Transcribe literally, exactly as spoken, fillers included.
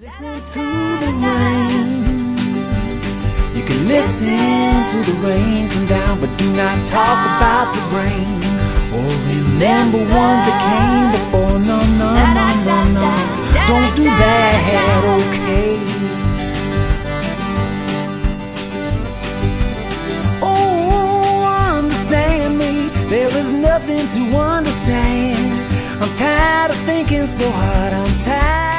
Listen to the rain. You can listen to the rain come down, but do not talk about the rain. Or remember ones that came before. No, no, no, no, no. Don't do that, okay? Oh, understand me. There is nothing to understand. I'm tired of thinking so hard. I'm tired.